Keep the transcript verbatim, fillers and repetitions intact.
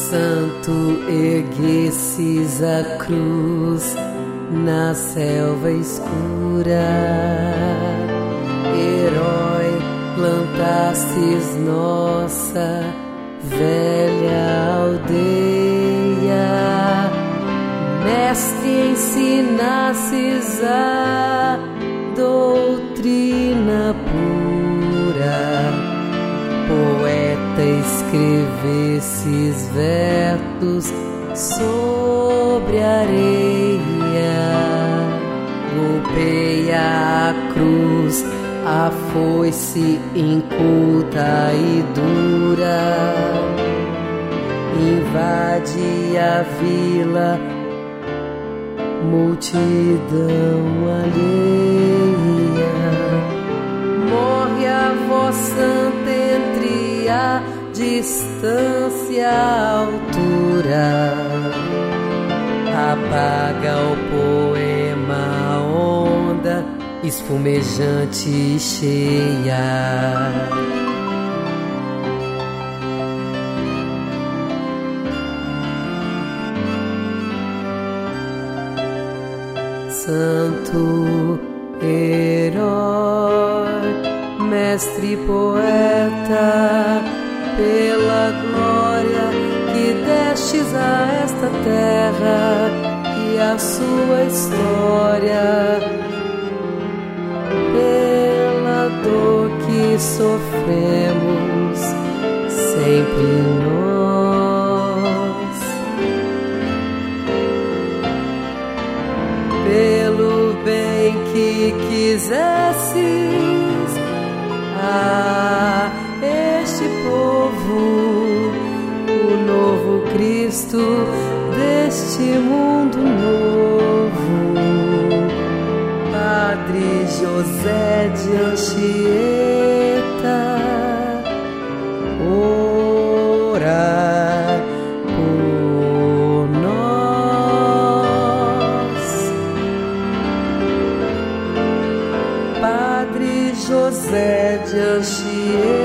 Santo, erguesses a cruz na selva escura. Herói, plantastes nossa velha aldeia. Mestre, ensinasses a doutrina pura. Poeta, escrevesses versos sobre a areia. Golpeia a cruz, a foice inculta e dura. Invade a vila, multidão alheia. Morre a voz santa entre a distância e a altura. Apaga o poema a onda espumejante e cheia. Santo, herói, mestre, poeta, pela glória que destes a esta terra e a sua história, pela dor que sofremos sempre nós, pelo bem que quisesses a este povo, o novo Cristo deste mundo novo. Padre José de Anchieta, ora por nós. Padre José de Anchieta,